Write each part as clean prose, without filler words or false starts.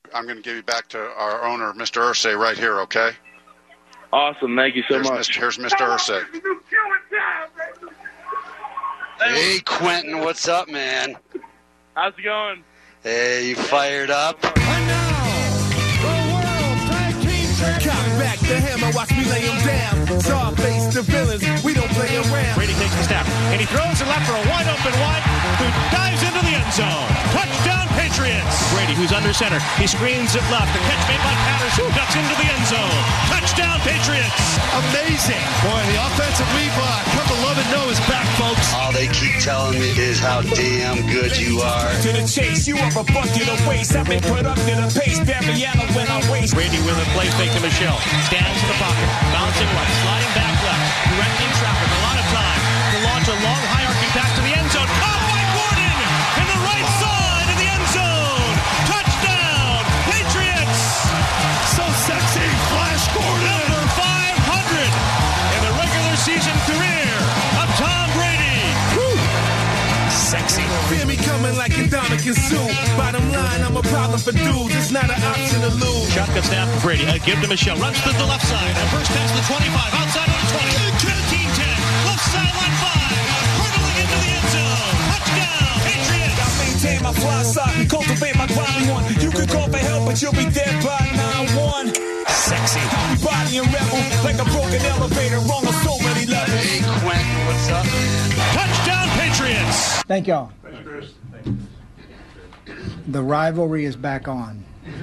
I'm going to give you back to our owner, Mr. Irsay, right here, okay? Awesome. Thank you so much. Here's Mr. Irsay. Hey, Quentin, what's up, man? How's it going? Hey, you fired up? Cock back the hammer, watch me lay him down. Saw face the villains, we don't play around. Brady takes the snap, and he throws it left for a wide open one, who dives into the end zone. Touchdown, Patriots! Brady, who's under center, he screens it left. The catch made by Patterson, ducks into the end zone. Touchdown, Patriots! Amazing. Boy, the offensive we've come to love and know is back, folks. All they keep telling me is how damn good you are. To the chase, you are a bucket of waste. I've been put up to the pace, Barriana when I waste. Brady with a play fake to Michelle. Stands in the pocket, bouncing right, sliding back left, directing traffic. A lot of time to launch a long hierarchy back to the end zone. Caught by Gordon in the right side of the end zone. Touchdown, Patriots! So sexy, Flash Gordon. Number 500 in the regular season career of Tom Brady. Woo. Sexy. Fear me coming like Indomitian Sue. Bottom line, I'm a problem for dudes. It's not an option to lose. Shotgun snap for Brady. Give to Michelle. Runs to the left side. First pass to the 25. Outside of the 20. 15-10. Left sideline 5. Hurdling into the end zone. Touchdown. Patriots. I maintain my fly side and cultivate my quality one. You can call for help, but you'll be dead by 9-1. Sexy. We body and rebel like a broken elevator. Wrong on so many levels. Hey, Quentin, what's up, man? Touchdown, Patriots. Thank y'all. The rivalry is back on.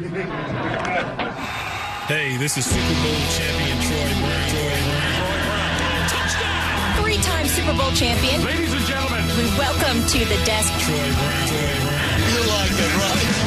Hey, this is Super Bowl champion Troy Brown. Touchdown! Three-time Super Bowl champion. Ladies and gentlemen, We welcome to the desk. Troy Brown. You like it, right?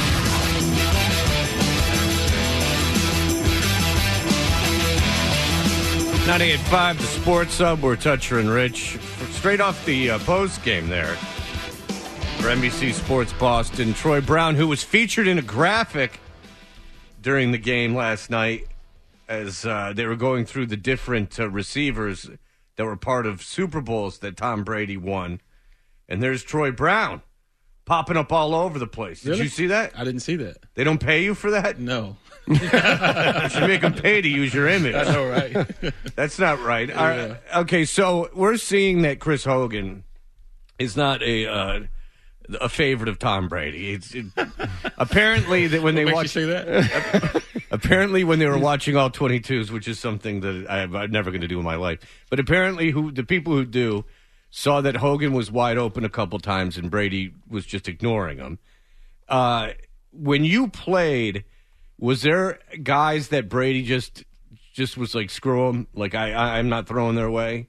98.5, the Sports Hub. We're Toucher and Rich. Straight off the post game there for NBC Sports Boston. Troy Brown, who was featured in a graphic during the game last night as they were going through the different receivers that were part of Super Bowls that Tom Brady won. And there's Troy Brown popping up all over the place. Did Really? you see that? I didn't see that. They don't pay you for that? No. You should make them pay to use your image. I know, right? That's not right. Yeah. Okay, so we're seeing that Chris Hogan is not a favorite of Tom Brady. Apparently that when they What watch, makes you say that? apparently when they were watching all 22s, which is something that I'm never going to do in my life, but apparently the people who do saw that Hogan was wide open a couple times and Brady was just ignoring him. When you played, was there guys that Brady just was like, screw them, like I'm not throwing their way?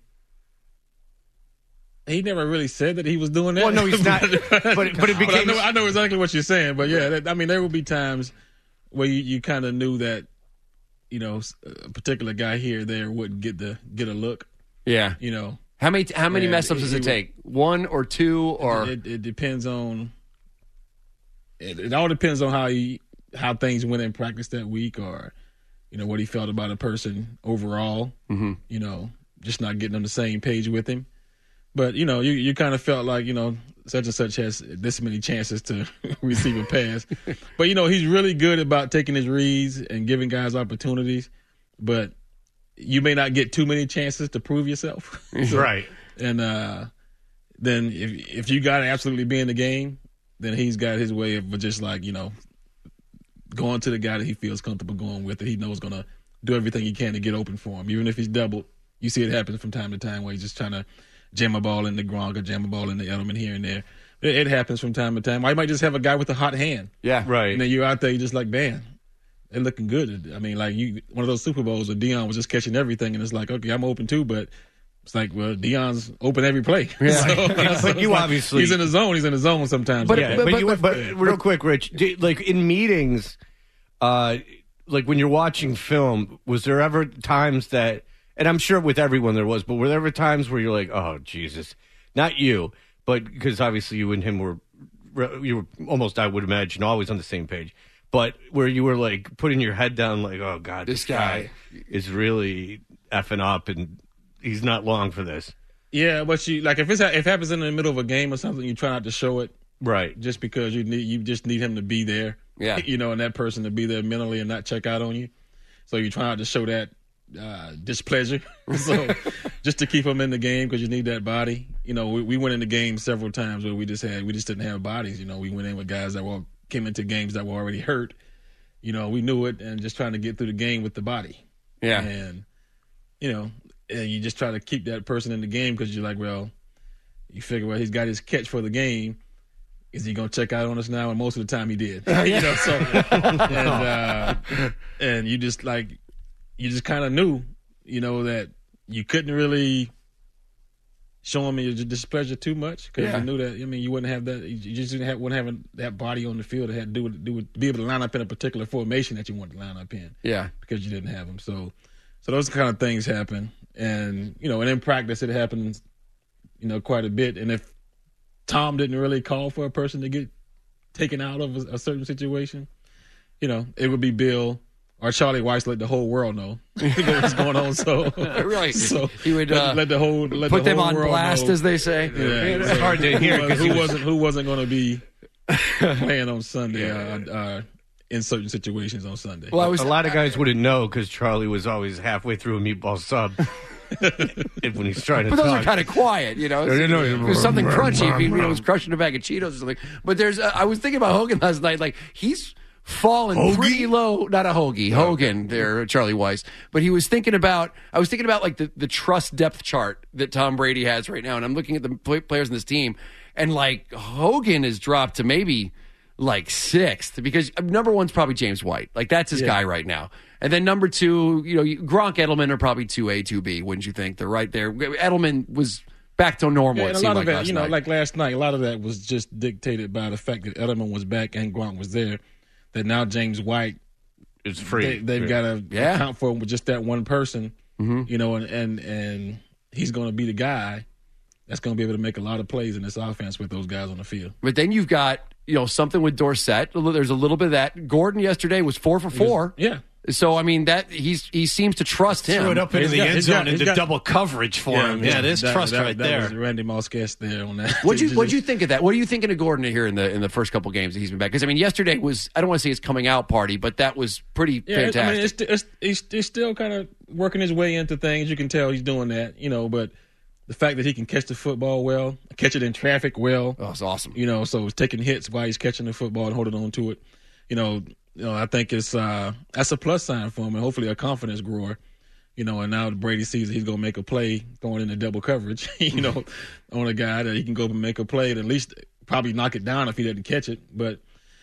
He never really said that he was doing that. Well, no, he's not. but it became. I know exactly what you're saying. But yeah, there would be times where you kind of knew that, a particular guy here or there wouldn't get a look. Yeah. How many mess ups does it take? One or two or it depends on. It all depends on how things went in practice that week, or what he felt about a person overall. Mm-hmm. Just not getting on the same page with him. But, you kind of felt like, such and such has this many chances to receive a pass. But, he's really good about taking his reads and giving guys opportunities. But you may not get too many chances to prove yourself. Right. And then if you got to absolutely be in the game, then he's got his way of just like, going to the guy that he feels comfortable going with, that he knows is going to do everything he can to get open for him. Even if he's doubled, you see it happen from time to time where he's just trying to jam a ball in the Gronk or jam a ball in the Edelman here and there. It happens from time to time. Or you might just have a guy with a hot hand. Yeah. Right. And then you're out there, you're just like, man, they're looking good. I mean, like one of those Super Bowls where Deion was just catching everything, and it's like, okay, I'm open too, but it's like, well, Deion's open every play. Yeah. But you obviously he's in the zone. He's in the zone sometimes. But real quick, Rich, like in meetings, like when you're watching film, was there ever times that? And I'm sure with everyone there was, but were there ever times where you're like, oh, Jesus, not you, but because obviously you and him were almost, I would imagine, always on the same page, but where you were like putting your head down like, oh, God, this guy is really effing up and he's not long for this. Yeah, but if it happens in the middle of a game or something, you try not to show it. Right. Just because you just need him to be there. Yeah. And that person to be there mentally and not check out on you. So you're trying to show that displeasure. So just to keep them in the game because you need that body. We went in the game several times where we just didn't have bodies. We went in with guys that came into games that were already hurt. We knew it and just trying to get through the game with the body. Yeah. And, and you just try to keep that person in the game because you're like, well, you figure, well, he's got his catch for the game. Is he going to check out on us now? And most of the time he did. And you just kind of knew, that you couldn't really show him your displeasure too much because you knew that, you wouldn't have that. You just wouldn't have that body on the field that had to be able to line up in a particular formation that you wanted to line up in. Yeah. Because you didn't have them. So those kind of things happen. And, and in practice it happens, quite a bit. And if Tom didn't really call for a person to get taken out of a certain situation, it would be Bill or Charlie Weiss let the whole world know what's going on. So right, so he would let the whole put them on blast, as they say. Yeah, it's hard to hear because who wasn't going to be playing on Sunday in certain situations on Sunday. Well, a lot of guys wouldn't know because Charlie was always halfway through a meatball sub. When he's trying to but those talk. are kind of quiet, There's something crunchy if he was crushing a bag of Cheetos or something. But I was thinking about Hogan last night. Like, he's fallen pretty low. Not a hoagie. Hogan there, Charlie Weiss. But I was thinking about like the trust depth chart that Tom Brady has right now. And I'm looking at the players in this team. And like Hogan has dropped to maybe like 6th because number 1's probably James White. Like that's his guy right now. And then number 2, Gronk, Edelman are probably 2A, 2B, wouldn't you think? They're right there. Edelman was back to normal. And a lot of that, like last night, a lot of that was just dictated by the fact that Edelman was back and Gronk was there. That now James White is free. They've got to account for him with just that one person, and he's going to be the guy that's going to be able to make a lot of plays in this offense with those guys on the field. But then you've got something with Dorsett. There's a little bit of that. Gordon yesterday was 4 for 4. So I mean that he seems to trust him. Threw it up into the end zone into double coverage for him. Yeah, there's trust right there. That was Randy Moss guest there on that. What'd you think of that? What are you thinking of Gordon here in the first couple games that he's been back? Because I mean, yesterday was, I don't want to say his coming out party, but that was pretty fantastic. I mean, he's still kind of working his way into things. You can tell he's doing that, but the fact that he can catch the football well, catch it in traffic well, it's awesome. So he's taking hits while he's catching the football and holding on to it. I think it's that's a plus sign for him, and hopefully a confidence grower. And now Brady sees he's going to make a play going into double coverage. On a guy that he can go and make a play and at least probably knock it down if he doesn't catch it. But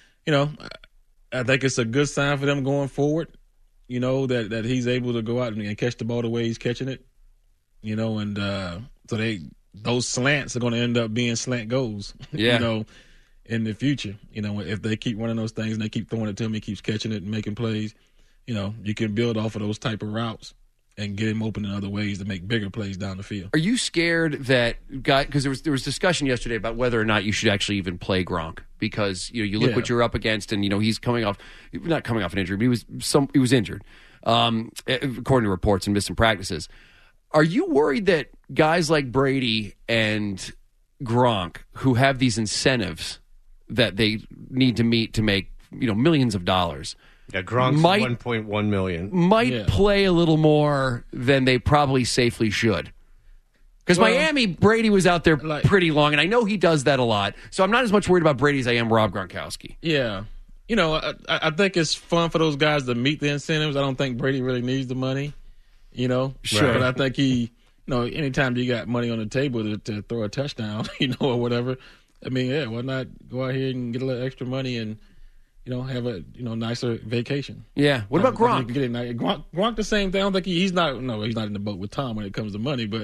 I think it's a good sign for them going forward. That he's able to go out and catch the ball the way he's catching it. And so those slants are going to end up being slant goals. Yeah. In the future, if they keep running those things and they keep throwing it to him, he keeps catching it and making plays, you can build off of those type of routes and get him open in other ways to make bigger plays down the field. Are you scared that because there was discussion yesterday about whether or not you should actually even play Gronk because you look what you're up against and he's not coming off an injury, but he was injured, according to reports, and missed some practices. Are you worried that guys like Brady and Gronk, who have these incentives that they need to meet to make millions of dollars, Gronk's $1.1 million, might play a little more than they probably safely should? Because Miami, Brady was out there pretty long, and I know he does that a lot. So I'm not as much worried about Brady as I am Rob Gronkowski. Yeah. I think it's fun for those guys to meet the incentives. I don't think Brady really needs the money, Sure. Right. But I think he, anytime you got money on the table to throw a touchdown, or whatever, I mean, why not go out here and get a little extra money and, have a, nicer vacation. Yeah. What about Gronk? Gronk the same thing. I don't think he's not in the boat with Tom when it comes to money, but,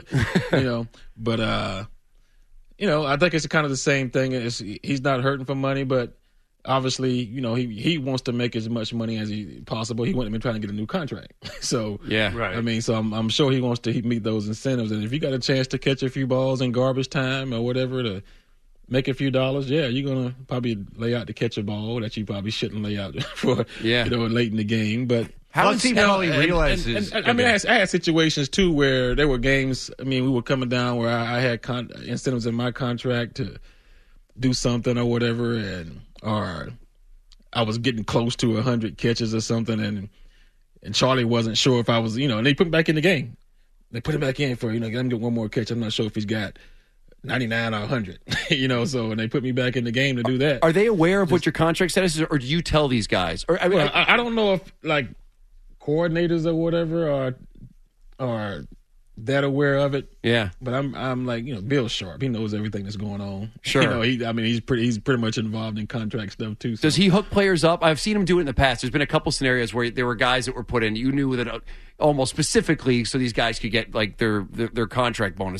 I think it's kind of the same thing. He's not hurting for money, but obviously, he wants to make as much money as possible. He wouldn't have been trying to get a new contract. So, right. I mean, so I'm sure he wants to meet those incentives. And if you got a chance to catch a few balls in garbage time or whatever to make a few dollars, you're going to probably lay out to catch a ball that you probably shouldn't lay out for, late in the game. But how does he realizes? I mean, I had situations too where there were games. I mean, we were coming down where I had incentives in my contract to do something or whatever, or I was getting close to 100 catches or something, and Charlie wasn't sure if I was, and they put me back in the game. They put him back in for, let him get one more catch. I'm not sure if he's got 99 or 100, so and they put me back in the game to do that. Are they aware of what your contract status is, or do you tell these guys? Or I don't know if, like, coordinators or whatever are that aware of it. Yeah. But I'm like, Bill Sharp. He knows everything that's going on. Sure. He's pretty much involved in contract stuff too. So. Does he hook players up? I've seen him do it in the past. There's been a couple scenarios where there were guys that were put in. You knew that almost specifically so these guys could get like their contract bonus.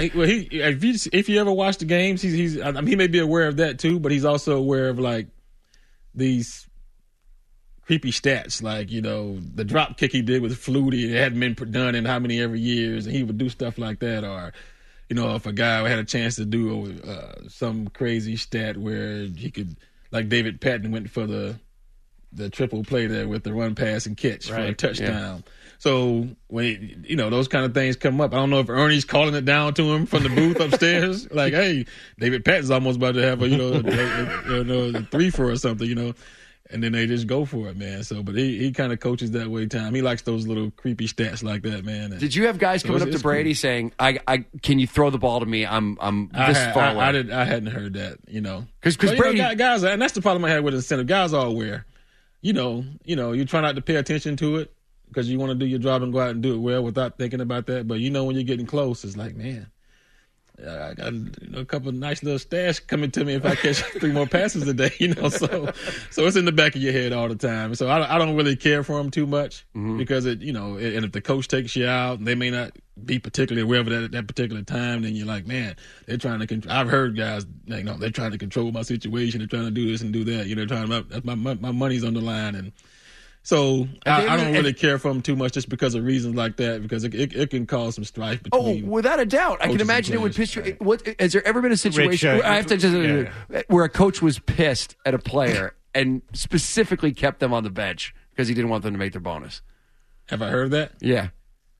If you ever watch the games, he may be aware of that too, but he's also aware of like these creepy stats, like, the drop kick he did with Flutie, it hadn't been done in how many every years, and he would do stuff like that. Or, if a guy had a chance to do some crazy stat where he could, like David Patton went for the triple play there with the run, pass, and catch for a touchdown. Yeah. So when those kind of things come up, I don't know if Ernie's calling it down to him from the booth upstairs, like, hey, David Patton's almost about to have a 3 for or something, And then they just go for it, man. So, but he kind of coaches that way, Tom. He likes those little creepy stats like that, man. And did you have guys coming up to Brady saying, "I can you throw the ball to me? I'm this far away." I hadn't heard that, because Brady guys, and that's the problem I had with incentive. Guys are aware, you try not to pay attention to it because you want to do your job and go out and do it well without thinking about that. But when you're getting close, it's like, man. I got a couple of nice little stats coming to me if I catch 3 more passes a day, So it's in the back of your head all the time. So I don't really care for them too much because and if the coach takes you out, and they may not be particularly aware of it at that particular time, then you're like, man, they're trying to. I've heard guys, they're trying to control my situation. They're trying to do this and do that. They're trying to. My money's on the line and. So I don't really care for them too much just because of reasons like that, because it can cause some strife between. Oh, without a doubt, I can imagine it would piss you. Has there ever been a situation where a coach was pissed at a player and specifically kept them on the bench because he didn't want them to make their bonus? Have I heard that? Yeah.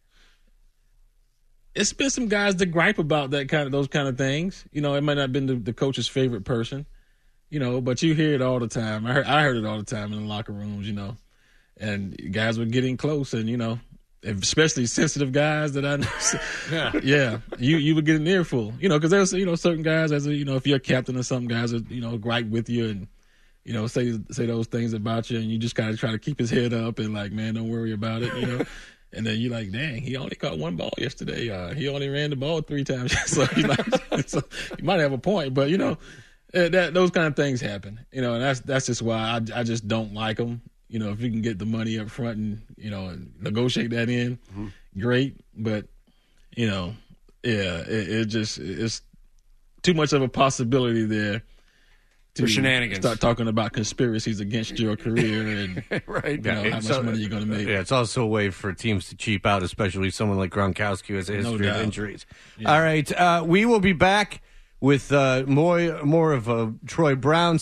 It's been some guys that gripe about those kind of things. It might not have been the coach's favorite person, but you hear it all the time. I heard it all the time in the locker rooms, And guys were getting close, and especially sensitive guys that I know. Yeah, you were getting earful, because there's certain guys if you're a captain or something, guys are gripe with you and say those things about you, and you just kind of try to keep his head up and like, man, don't worry about it, And then you're like, dang, he only caught 1 ball yesterday. He only ran the ball 3 times. So so you might have a point, but those kind of things happen, and that's just why I just don't like them. If you can get the money up front and, and negotiate that in, great. But, it's too much of a possibility there to for shenanigans. Start talking about conspiracies against your career and right. How much money you're going to make. Yeah, it's also a way for teams to cheap out, especially someone like Gronkowski who has a history of injuries. Yeah. All right, we will be back with more of Troy Brown,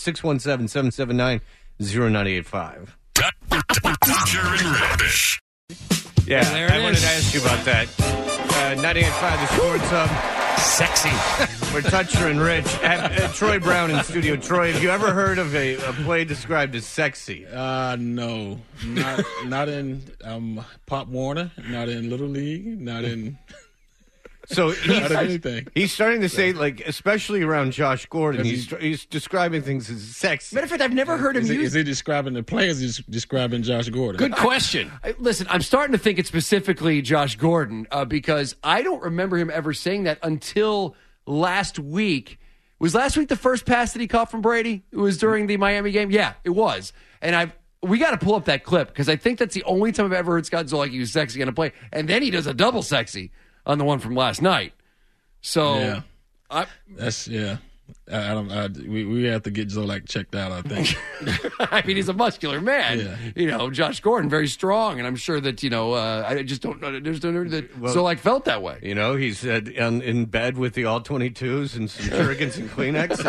617-779-0985. Toucher and Rich. Yeah, I wanted to ask you about that. 98.5, the Sports Hub. Sexy. We're Toucher and Rich. Troy Brown in studio. Troy, have you ever heard of a play described as sexy? No. Not in Pop Warner, not in Little League, not in... So anything. He's starting to say, like, especially around Josh Gordon, he's describing things as sexy. Matter of fact, I've never heard him use... Is he describing the players? Is he describing Josh Gordon? Good question. Listen, I'm starting to think it's specifically Josh Gordon because I don't remember him ever saying that until last week. Was last week the first pass that he caught from Brady? It was during the Miami game? Yeah, it was. And we got to pull up that clip because I think that's the only time I've ever heard Scott Zolak use sexy on a play. And then he does a double sexy on the one from last night. So, yeah. I don't. We have to get Zolak checked out, I think. I mean, he's a muscular man. Yeah. Josh Gordon, very strong, and I'm sure that I just don't know that Zolak felt that way. He's in bed with the all 22s and some Jergens and Kleenex,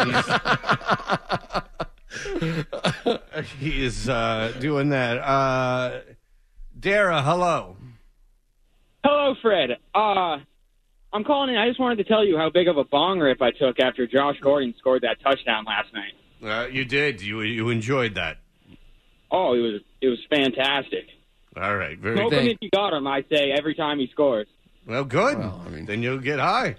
and he is doing that. Dara, hello. Hello, Fred. I'm calling in. I just wanted to tell you how big of a bong rip I took after Josh Gordon scored that touchdown last night. You did. You enjoyed that. Oh, it was fantastic. All right, very Smoke good. him if you got him, I say, every time he scores. Well, good. Well, I mean- then you'll get high.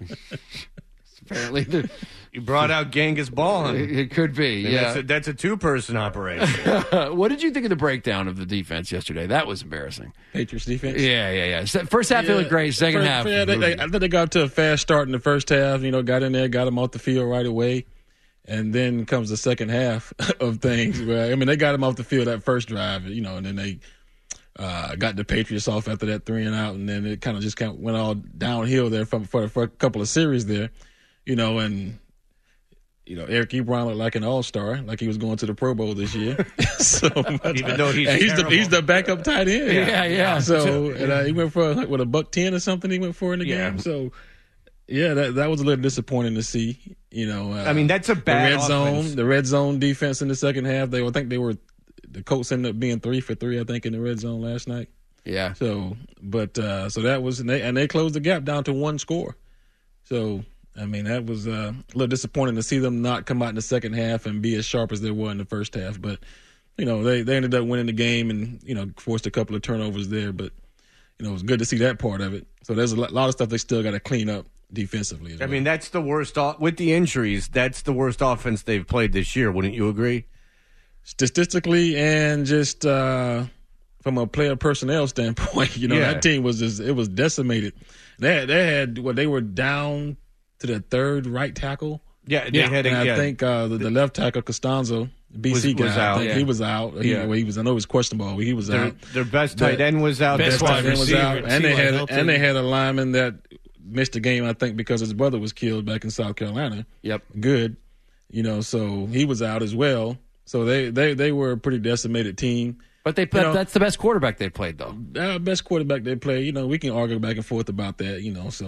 Apparently, You brought out Genghis Ball. it could be. And Yeah. that's a two-person operation. What did you think of the breakdown of the defense yesterday? That was embarrassing. Patriots defense. Yeah. First half, they looked great. Second half. Yeah, I think they got to a fast start in the first half. Got in there, got them off the field right away. And then comes the second half of things. Where, they got them off the field that first drive, and then they got the Patriots off after that 3 and out. And then it kind of went all downhill there for a couple of series there, and Eric Ebron looked like an all-star, like he was going to the Pro Bowl this year. Even though he's the backup tight end. Yeah. So he went for with $110 or something. He went for in the game. So that was a little disappointing to see. That's a bad offense. The red zone defense in the second half. The Colts ended up being 3 for 3, I think, in the red zone last night. Yeah. So that was and they closed the gap down to 1 score. So. That was a little disappointing to see them not come out in the second half and be as sharp as they were in the first half. But, they ended up winning the game and, forced a couple of turnovers there. But, it was good to see that part of it. So there's a lot of stuff they still got to clean up defensively as well. That's the worst. With the injuries, that's the worst offense they've played this year. Wouldn't you agree? Statistically and just from a player personnel standpoint, that team was it was decimated. They were down to the third right tackle. Yeah, they had. I think the left tackle Costanzo, BC guy, was out. I think he was out. I know he was questionable. He was out. Their best tight end was out. Best tight end was out, and they had a lineman that missed the game. I think because his brother was killed back in South Carolina. Yep. Good. So he was out as well. So they were a pretty decimated team. But that's the best quarterback they played, though. Best quarterback they play. We can argue back and forth about that.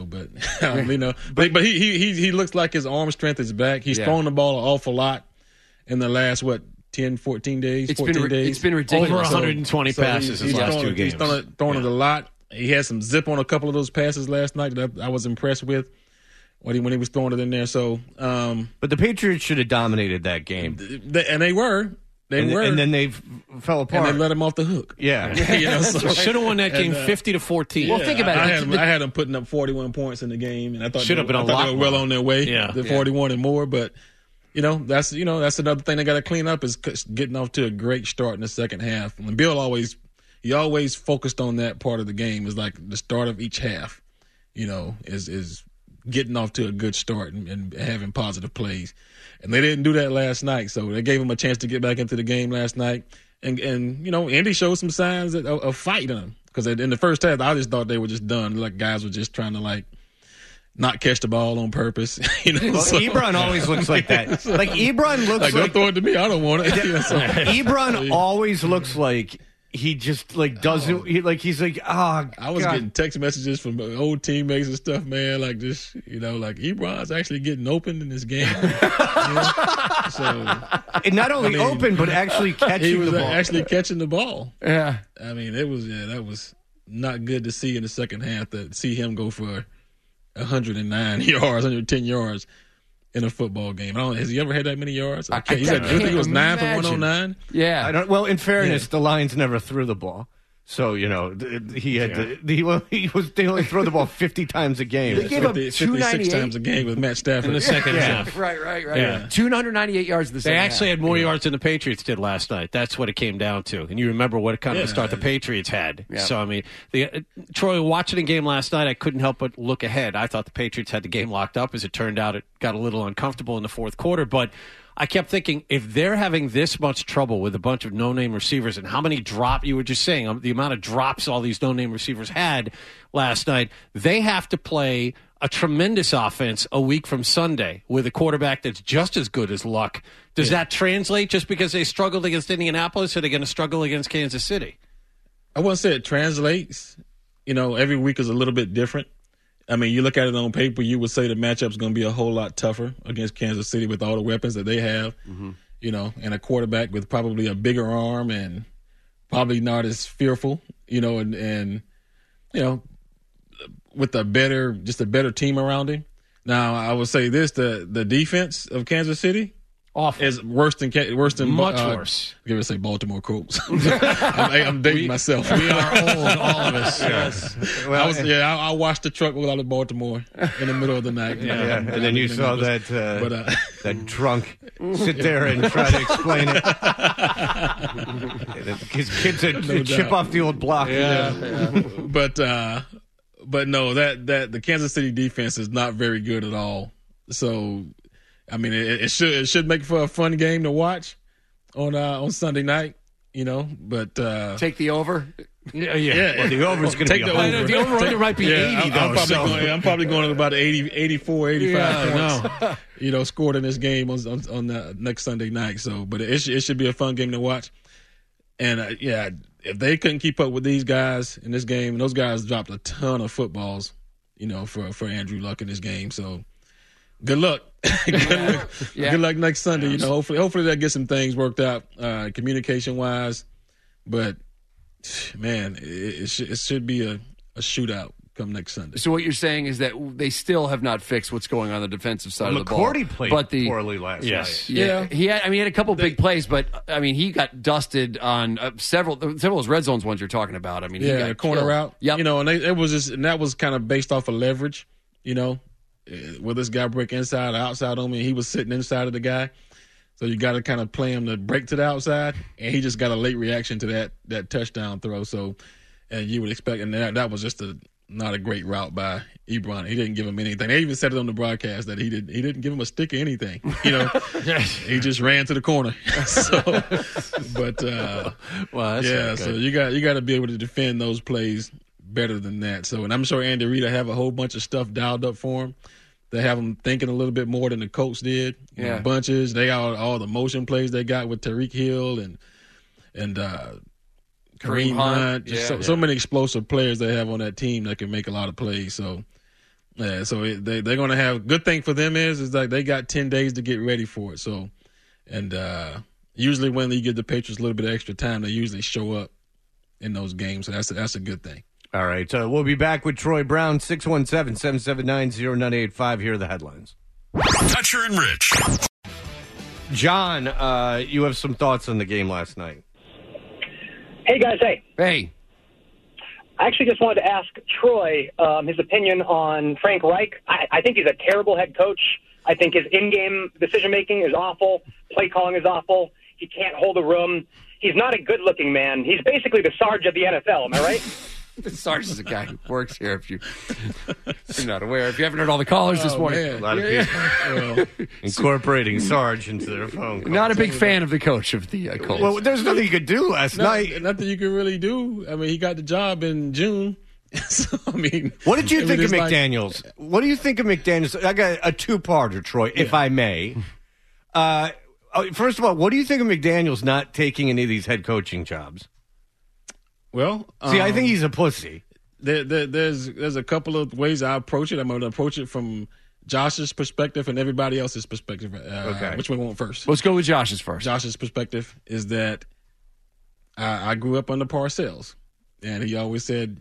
But he looks like his arm strength is back. He's thrown the ball an awful lot in the last 10, 14 days. It's been ridiculous. Over 120 passes his last 2 games. He's thrown it a lot. He had some zip on a couple of those passes last night that I was impressed with when he was throwing it in there. So, but the Patriots should have dominated that game, and they were. And then they fell apart. And they let him off the hook. Yeah. Should have won that game 50-14. Well, think about it. I had them putting up 41 points in the game, and I thought should have been a lot they were well on their way to 41 and more. But that's another thing they got to clean up is getting off to a great start in the second half. And Bill always focused on that part of the game. Is like the start of each half. Is getting off to a good start and having positive plays. And they didn't do that last night, so they gave him a chance to get back into the game last night. And Indy showed some signs of fighting him. Because in the first half, I just thought they were just done. Like guys were just trying to not catch the ball on purpose. Ebron always looks like that. Like Ebron looks like don't throw it to me. I don't want it. Ebron always looks like he just doesn't. He's like, I was getting text messages from old teammates and stuff, man. Like this, Ebron's actually getting open in this game. So, and not only open, but actually catching the ball. Actually catching the ball. Yeah. That was not good to see in the second half. To see him go for 109 yards, 110 yards. In a football game. Has he ever had that many yards? I think it was 9 for 109. Yeah. Well, in fairness, the Lions never threw the ball. So, he had they only throw the ball 50 times a game. They gave up 56 times a game with Matt Stafford. In the second half. Right. Yeah. 298 yards in the second half. They actually had more yards than the Patriots did last night. That's what it came down to. And you remember what kind of a start the Patriots had. Yeah. So, Troy, watching the game last night, I couldn't help but look ahead. I thought the Patriots had the game locked up. As it turned out, it got a little uncomfortable in the fourth quarter. But I kept thinking, if they're having this much trouble with a bunch of no-name receivers and how many you were just saying, the amount of drops all these no-name receivers had last night, they have to play a tremendous offense a week from Sunday with a quarterback that's just as good as Luck. Does that translate just because they struggled against Indianapolis? Or are they going to struggle against Kansas City? I wouldn't say it translates. Every week is a little bit different. You look at it on paper, you would say the matchup's going to be a whole lot tougher against Kansas City with all the weapons that they have, and a quarterback with probably a bigger arm and probably not as fearful, and with a better team around him. Now, I would say this, the defense of Kansas City, Awful. is worse than much worse. I'm gonna say Baltimore Colts. I'm dating myself. We are old, all of us. Yes. Well, I watched the truck roll out of Baltimore in the middle of the night. Yeah. And then you saw that that drunk sit there and try to explain it. His kids are chip off the old block. Yeah. But no, that the Kansas City defense is not very good at all. So, I mean, it should make for a fun game to watch on Sunday night. But take the over. Yeah. Well, the over is going to be the over. The over might be 80 though. I'm probably going to about 84, 85 points. Scored in this game on the next Sunday night. So, but it should be a fun game to watch. And if they couldn't keep up with these guys in this game, and those guys dropped a ton of footballs, for Andrew Luck in this game. So, good luck. Good luck next Sunday. Hopefully they'll get some things worked out communication wise. But man, it should be a shootout come next Sunday. So what you're saying is that they still have not fixed what's going on the defensive side of the ball. McCourty played poorly last night. Yeah. He had a couple big plays, but he got dusted on several of those red zones ones you're talking about. He got the corner killed. route. Yep. And that was kind of based off of leverage. Will this guy break inside or outside on me? And he was sitting inside of the guy. So you got to kind of play him to break to the outside. And he just got a late reaction to that touchdown throw. So, and you would expect, and that was just not a great route by Ebron. He didn't give him anything. They even said it on the broadcast that he didn't give him a stick or anything. He just ran to the corner. So you got to be able to defend those plays better than that. So, and I'm sure Andy Reid will have a whole bunch of stuff dialed up for him. They have him thinking a little bit more than the Colts did. Bunches. They got all the motion plays they got with Tyreek Hill and Kareem Hunt. So many explosive players they have on that team that can make a lot of plays. So, they're going to have. Good thing for them is like they got 10 days to get ready for it. So, and usually when you give the Patriots a little bit of extra time, they usually show up in those games. So that's a good thing. All right. We'll be back with Troy Brown, 617-779-0985. Here are the headlines. Toucher and Rich. John, you have some thoughts on the game last night. Hey, guys. Hey. I actually just wanted to ask Troy his opinion on Frank Reich. I think he's a terrible head coach. I think his in-game decision-making is awful. Play calling is awful. He can't hold a room. He's not a good-looking man. He's basically the Sarge of the NFL. Am I right? The Sarge is a guy who works here. If you're not aware, if you haven't heard all the callers this morning, a lot of people incorporating Sarge into their phone calls. Not a big fan of the coach of the Colts. Well, there's nothing you could do last night. Nothing you could really do. He got the job in June. So, what did you think of McDaniels? What do you think of McDaniels? I got a two-parter, Troy, if I may. First of all, what do you think of McDaniels not taking any of these head coaching jobs? Well, I think he's a pussy. There's a couple of ways I approach it. I'm going to approach it from Josh's perspective and everybody else's perspective. Okay. Which one we want first? Let's go with Josh's first. Josh's perspective is that I grew up under Parcells, and he always said,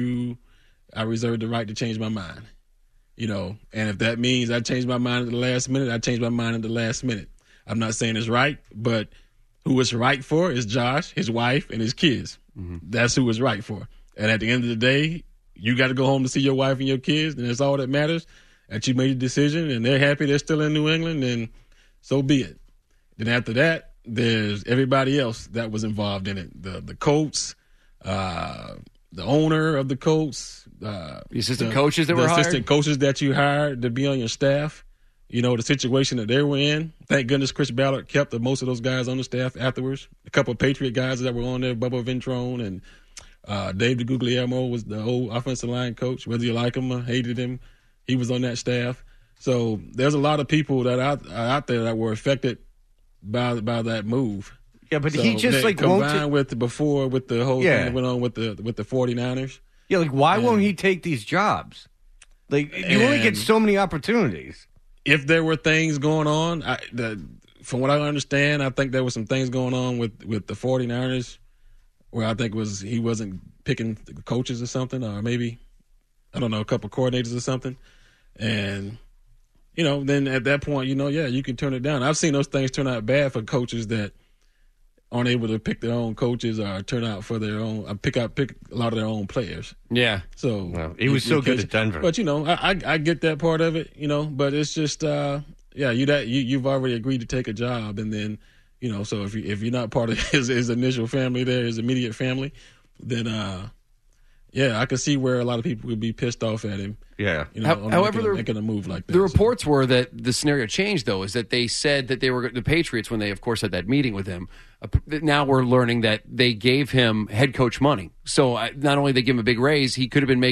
I reserve the right to change my mind. And if that means I change my mind at the last minute, I change my mind at the last minute. I'm not saying it's right, but who it's right for is Josh, his wife, and his kids. Mm-hmm. That's who it's right for. And at the end of the day, you got to go home to see your wife and your kids, and that's all that matters. That you made a decision, and they're happy they're still in New England, and so be it. Then after that, there's everybody else that was involved in it. The Colts, the owner of the Colts. The assistant coaches that were hired? The assistant coaches that you hired to be on your staff. The situation that they were in. Thank goodness Chris Ballard kept most of those guys on the staff afterwards. A couple of Patriot guys that were on there, Bubba Ventrone and Dave DeGuglielmo was the old offensive line coach. Whether you like him or hated him, he was on that staff. So there's a lot of people that are out there that were affected by that move. Yeah, but he just combined with the whole thing that went on with the 49ers. Yeah, why won't he take these jobs? You only get so many opportunities. If there were things going on, from what I understand, I think there were some things going on with the 49ers where I think he wasn't picking coaches or something, or maybe, I don't know, a couple coordinators or something. And, then at that point, you can turn it down. I've seen those things turn out bad for coaches that aren't able to pick their own coaches or turn out for their own, pick a lot of their own players. Yeah. So he was so good at Denver. But I get that part of it. But it's just you've already agreed to take a job, and then so if you're not part of his initial family there, his immediate family, then I could see where a lot of people would be pissed off at him. Yeah. However, making a move like that. The reports were that the scenario changed, though, is that they said that the Patriots, when they, of course, had that meeting with him, now we're learning that they gave him head coach money. So not only they give him a big raise, he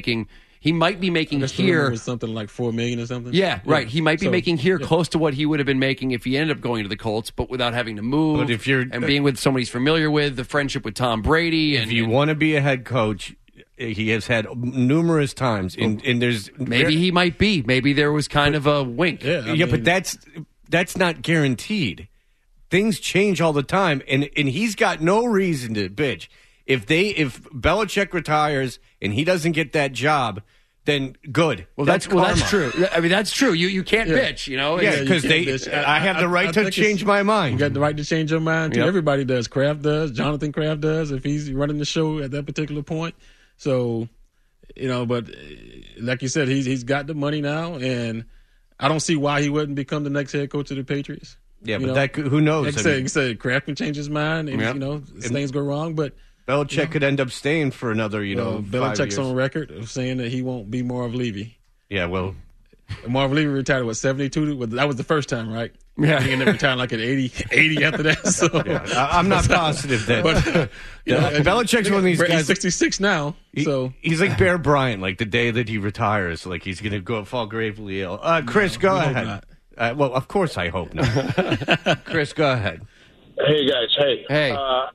might be making here something like $4 million or something. Yeah, right. He might be making here close to what he would have been making if he ended up going to the Colts, but without having to move. But if you're being with somebody he's familiar with, the friendship with Tom Brady, if you want to be a head coach, he has had numerous times, and there's he might be. Maybe there was kind of a wink. But that's not guaranteed. Things change all the time, and he's got no reason to bitch. If Belichick retires and he doesn't get that job, then good. Well, that's true. I mean, that's true. You can't bitch, Yeah, because I have the right to change my mind. You got the right to change your mind too. Yep. Everybody does. Kraft does. Jonathan Kraft does. If he's running the show at that particular point. So, but like you said, he's got the money now, and I don't see why he wouldn't become the next head coach of the Patriots. Yeah, but who knows? Like you said, Kraft can change his mind, and things go wrong, but Belichick could end up staying for another, 5 Belichick's years. on record of saying that he won't be Marv Levy. Yeah, well, Marv Levy retired at 72. That was the first time, right? Yeah, he ended up retiring like at 80 after that. So I'm not positive that. But Belichick's one of these guys. He's 66 now, so he's like Bear Bryant. Like the day that he retires, like he's going to fall gravely ill. Chris, go ahead. Well, of course, I hope not. Chris, go ahead. Hey guys, hey.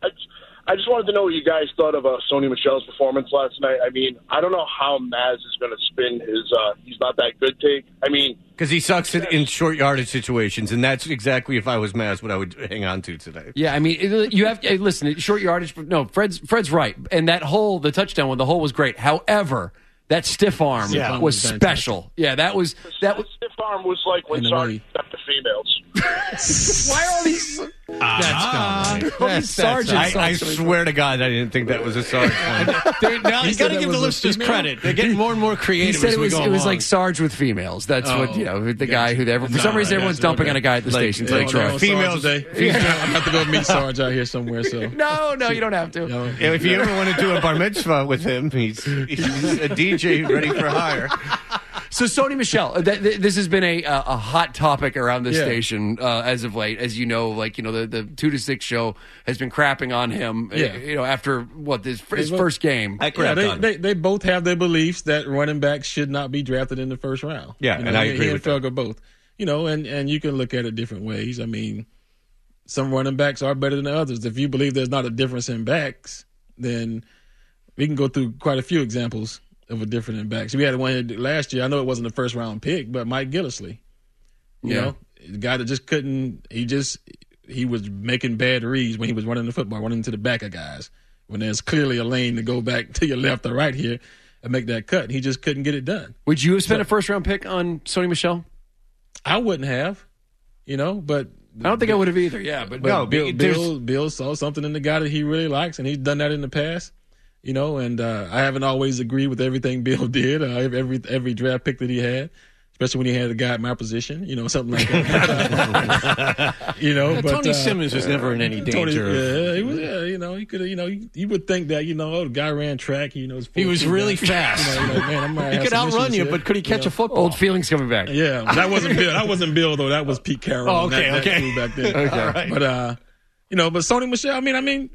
I just wanted to know what you guys thought of Sony Michel's performance last night. I mean, I don't know how Maz is going to spin his he's not that good take. I mean, because he sucks in short yardage situations, and that's exactly, if I was Maz, what I would hang on to today. Yeah, I mean, you have to listen. Short yardage, no, Fred's right, and the touchdown one, the hole was great. However, that stiff arm was special. Yeah, that was stiff arm was like when Sarge got the females. Why are all these? I swear to God, I didn't think that was a Sarge one. Now you got to give the listeners credit. They're getting more and more creative. He said it was like Sarge with females. That's what the guy who for some reason everyone's dumping on a guy at the station. Females. I'm have to go meet Sarge out here somewhere. So no, you don't have to. If you ever want to do a bar mitzvah with him, he's a DJ ready for hire. So Sony Michel, this has been a hot topic around this station as of late. As you know, the 2 to 6 show has been crapping on him. After his first game. They both have their beliefs that running backs should not be drafted in the first round. Yeah, and I agree with Felger both. And you can look at it different ways. I mean, some running backs are better than others. If you believe there's not a difference in backs, then we can go through quite a few examples of a difference in backs. We had one last year. I know it wasn't a first round pick, but Mike Gillislee. The guy that just couldn't. He was making bad reads when he was running the football, running to the back of guys when there's clearly a lane to go back to your left or right here and make that cut. He just couldn't get it done. Would you have spent a first round pick on Sony Michel? I wouldn't have. But I don't think I would have either. Yeah, but no. Bill saw something in the guy that he really likes, and he's done that in the past. And I haven't always agreed with everything Bill did, every draft pick that he had, especially when he had a guy at my position, something like that. But Tony Simmons was never in any danger. He was. He could. You would think that. The guy ran track. He was really fast. Man, he could outrun you, but could he catch a football? Old feelings coming back. Yeah, that wasn't Bill. That wasn't Bill though. That was Pete Carroll. Oh, okay. That crew back then. Okay. Right. But Sony Michel. I mean.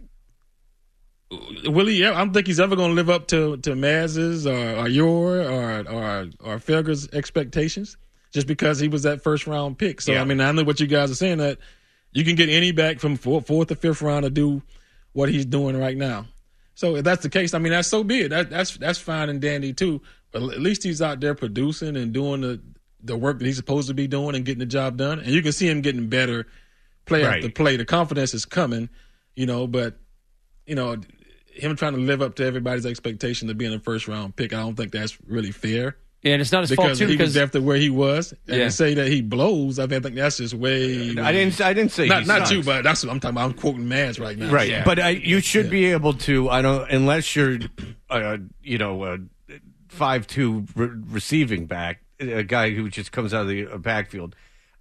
Will he? I don't think he's ever going to live up to Maz's or your or Felger's expectations, just because he was that first round pick. So I know what you guys are saying, that you can get any back from fourth or fifth round to do what he's doing right now. So if that's the case, that's so be it. That's fine and dandy too. But at least he's out there producing and doing the work that he's supposed to be doing and getting the job done. And you can see him getting better play after play. The confidence is coming, but. Him trying to live up to everybody's expectation of being a first-round pick, I don't think that's really fair. Yeah, and it's not his fault because too. He was after where he was, and Yeah. to say that he blows, I think that's just way. I didn't say not he not sucks. you, but that's what I'm talking about. I'm quoting Maz right now. Right, Yeah. but you should be able to. I don't unless you're, 5'2" receiving back, a guy who just comes out of the backfield.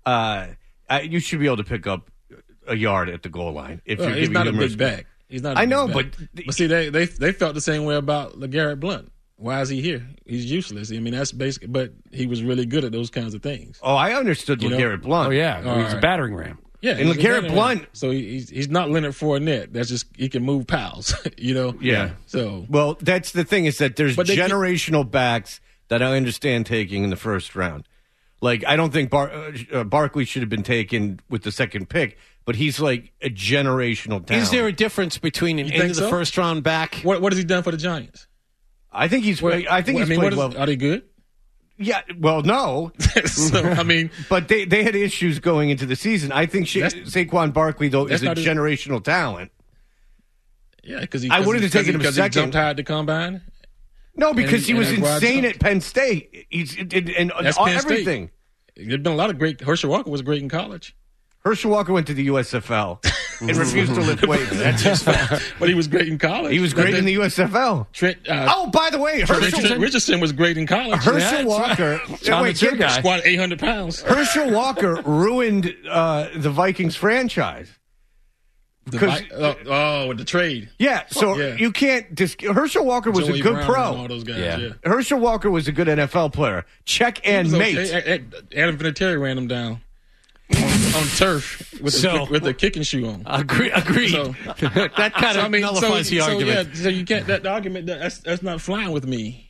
You should be able to pick up a yard at the goal line if you're he's giving not a him big respect. back. He's not. I know, but see, they felt the same way about LeGarrette Blount. Why is he here? He's useless. I mean, that's basic. But he was really good at those kinds of things. Oh, I understood LeGarrette Blount. Oh yeah, he was a battering ram. Yeah, and he's a LeGarrette battering Blount. ram. So he's not Leonard Fournette. That's just he can move pals. Yeah. So well, that's the thing is that there's But they generational backs that I understand taking in the first round. Like I don't think Barkley should have been taken with the second pick, but he's like a generational talent. Is there a difference between an You end think of the so? first round back? What has he done for the Giants? I think he's. I think he's played well. Are they good? Yeah. Well, no. So, I mean, but they had issues going into the season. I think Saquon Barkley though is a not his- generational talent. Yeah, because I wouldn't have taken him because second. He jumped high at the combine. No, because And- he was and Rod insane jumped. at Penn State. He's and That's Penn State. everything. There's been a lot of great. Herschel Walker was great in college. Herschel Walker went to the USFL and refused to lift weights. That's his fault. But he was great in college. He was great in the USFL. Trent. Oh, by the way, Richardson was great in college. Herschel Walker. Wait, squat 800 pounds. Herschel Walker ruined the Vikings franchise. With the trade. Yeah, so Yeah. you can't. Herschel Walker was Joey a good Brown pro. and all those guys, yeah. Herschel Walker was a good NFL player. Check and He was mate. okay. Adam Vinatieri ran him down on turf with the kicking shoe on. Agreed. So, that kind of nullifies the argument. Yeah, so you can't. That argument that's not flying with me.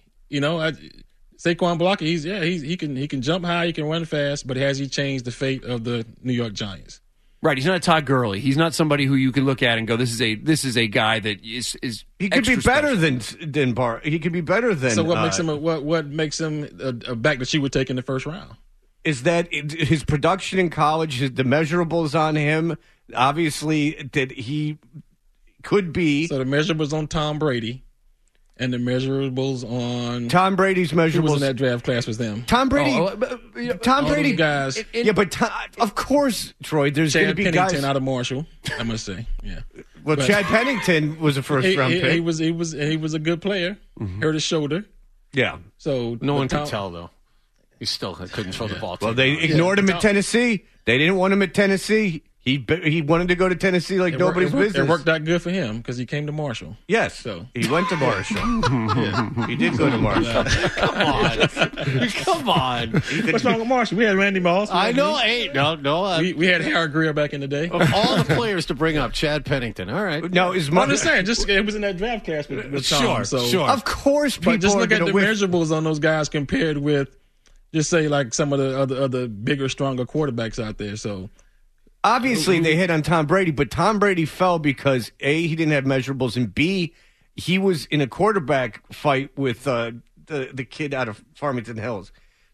Saquon Barkley, he can jump high, he can run fast, but has he changed the fate of the New York Giants? Right, he's not a Todd Gurley. He's not somebody who you can look at and go, "This is a guy that is." He could be better than Bar. He could be better than. So what makes him a back that you would take in the first round? Is that his production in college? The measurables on him, obviously, that he could be. So the measurables on Tom Brady, and the measurables on Tom Brady's measurables. Who was in that draft class was them? Tom Brady. Tom all Brady those guys. but of course, Troy. There's going to Chad be Pennington guys out of Marshall, I must say. Yeah. Well, But- Chad Pennington was a first round pick. He was a good player. Hurt his shoulder. Yeah. So No one could tell though. He still couldn't throw the ball. Well, they ignored him at Tennessee. They didn't want him at Tennessee. He wanted to go to Tennessee like nobody's business. It worked out good for him because he came to Marshall. Yes. So he went to Marshall. He did go to Marshall. Come on. What's wrong with Marshall? We had Randy Moss. I know. Hey, no. We had Harold Greer back in the day. Of all the players to bring up, Chad Pennington. All right. No, his I'm mother. just saying, it was in that draft class with Tom. Sure. Of course, people But just are look at gonna the whiff. measurables on those guys compared with, just say like some of the other bigger, stronger quarterbacks out there. So Obviously, they hit on Tom Brady, but Tom Brady fell because A, he didn't have measurables, and B, he was in a quarterback fight with the kid out of Farmington Hills,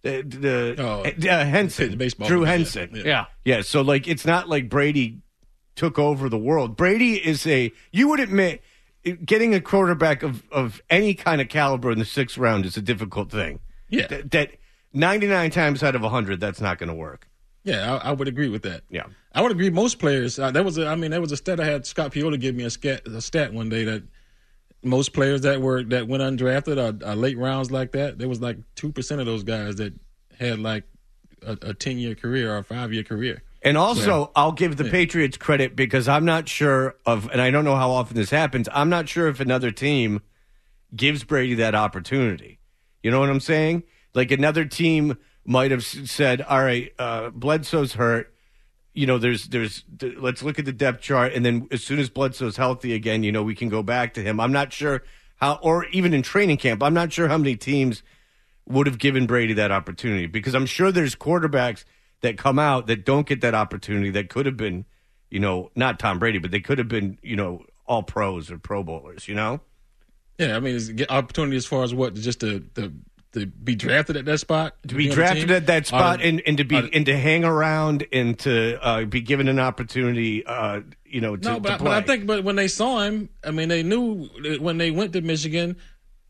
Henson, baseball Drew player, Henson. Yeah. So like, it's not like Brady took over the world. Brady is you would admit, getting a quarterback of any kind of caliber in the 6th round is a difficult thing. Yeah. That 99 times out of 100, that's not going to work. Yeah, I would agree with that. Yeah. I would agree. Most players. There was a stat I had Scott Pioli give me a stat one day that most players that went undrafted are late rounds like that. There was like 2% of those guys that had like a 10-year career or a 5-year career. And also, I'll give the Patriots credit because I'm not sure and I don't know how often this happens. I'm not sure if another team gives Brady that opportunity. You know what I'm saying? Like another team might have said, "All right, Bledsoe's hurt. You know, let's look at the depth chart, and then as soon as Bledsoe's healthy again, you know, we can go back to him." I'm not sure how, or even in training camp, I'm not sure how many teams would have given Brady that opportunity because I'm sure there's quarterbacks that come out that don't get that opportunity that could have been, you know, not Tom Brady, but they could have been, you know, all pros or Pro Bowlers, you know? Yeah, I mean, it's opportunity as far as what, just to be drafted at that spot, to be drafted at that spot, and to hang around and to be given an opportunity, you know, to play. But I think, when they saw him, I mean, they knew when they went to Michigan.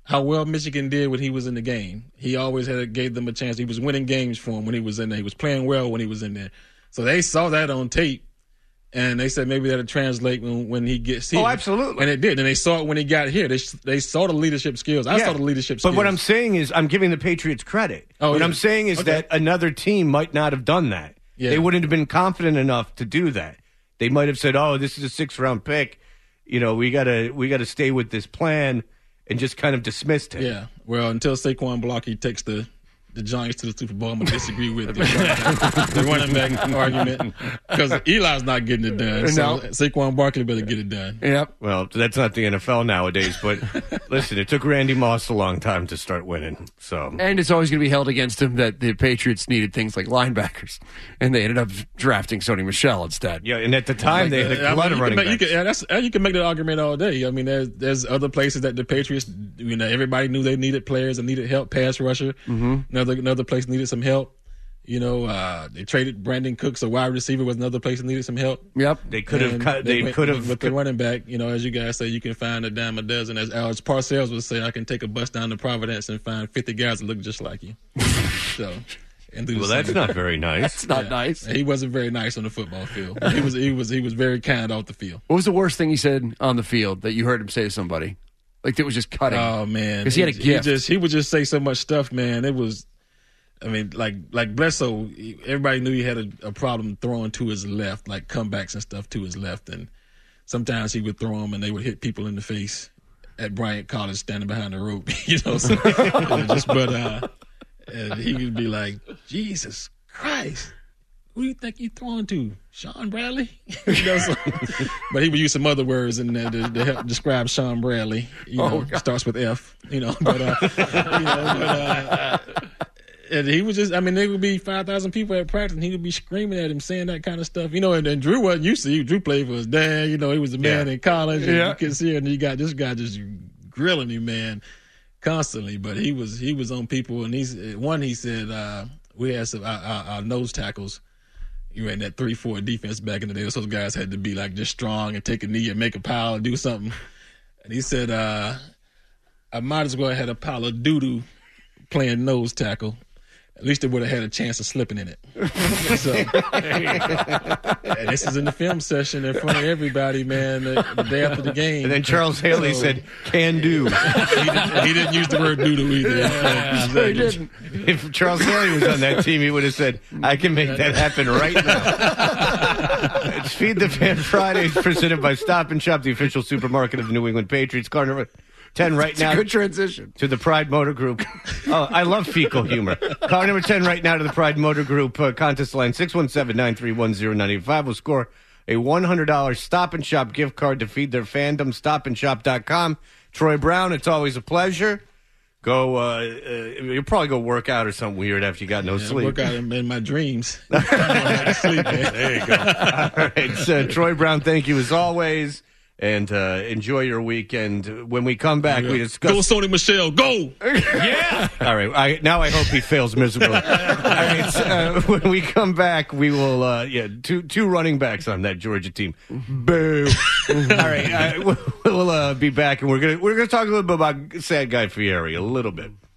how well Michigan did when he was in the game. He always gave them a chance. He was winning games for him when he was in there. He was playing well when he was in there. So they saw that on tape, and they said maybe that'll translate when he gets here. Oh, absolutely. And it did. And they saw it when he got here. They saw the leadership skills. I saw the leadership skills. But what I'm saying is I'm giving the Patriots credit. What I'm saying is that another team might not have done that. Yeah. They wouldn't have been confident enough to do that. They might have said, "Oh, this is a 6th-round pick. You know, we gotta stay with this plan," and just kind of dismissed him. Yeah. Well, until Saquon Barkley takes the Giants to the Super Bowl, I'm going to disagree with the running back argument because Eli's not getting it done. So Saquon Barkley better get it done. Yep. Well, that's not the NFL nowadays, but listen, it took Randy Moss a long time to start winning. So, and it's always going to be held against him that the Patriots needed things like linebackers, and they ended up drafting Sony Michel instead. Yeah, and at the time they had a lot of running backs. You can make that argument all day. I mean, there's other places that the Patriots, everybody knew they needed players and needed help, pass rusher. Mm-hmm. Another place needed some help. They traded Brandon Cooks, a wide receiver, was another place that needed some help. Yep, they could have. They could have. With the running back, as you guys say, you can find a dime a dozen. As Alex Parcells would say, I can take a bus down to Providence and find 50 guys that look just like you. That's not very nice. That's not nice. He wasn't very nice on the football field. He was very kind off the field. What was the worst thing he said on the field that you heard him say to somebody? Like that was just cutting. Oh man, because he had a gift. He would just say so much stuff, man. It was. I mean, like Bledsoe, everybody knew he had a problem throwing to his left, like comebacks and stuff to his left. And sometimes he would throw them and they would hit people in the face at Bryant College standing behind the rope, and he would be like, Jesus Christ, who do you think you're throwing to? Sean Bradley? But he would use some other words in there to help describe Sean Bradley. Starts with F, and he was just, there would be 5,000 people at practice, and he would be screaming at him, saying that kind of stuff. And Drew wasn't used to it. Drew played for his dad. He was a man in college. And you can see it, and you got this guy just grilling him, man, constantly. But he was on people, and he said, we had some, our nose tackles. You ran that 3-4 defense back in the day. Those guys had to be, just strong and take a knee and make a pile and do something. And he said, I might as well have had a pile of doo-doo playing nose tackle. At least they would have had a chance of slipping in it. And this is in the film session in front of everybody, man, the day after the game. And then Charles Haley said, "Can do." He didn't use the word doo-doo either. He didn't. If Charles Haley was on that team, he would have said, "I can make that happen right now." It's Feed the Fan Fridays, presented by Stop and Shop, the official supermarket of the New England Patriots. Car number 10 right now. Good transition. To the Pride Motor Group. Oh, I love fecal humor. Car number 10 right now to the Pride Motor Group. Contest line 617-931-0985 will score a $100 Stop and Shop gift card to feed their fandom. StopandShop.com. Troy Brown, it's always a pleasure. Go, you'll probably go work out or something weird after you got no sleep. Work out in my dreams. Sleep, man. There you go. All right, so, Troy Brown, thank you as always. And enjoy your weekend. When we come back, we discuss. Go, Sony Michel, go! Yeah! All right, now I hope he fails miserably. All right, so, when we come back, we will, two running backs on that Georgia team. Boo! All right, we'll be back, and we're gonna talk a little bit about Sad Guy Fieri, a little bit.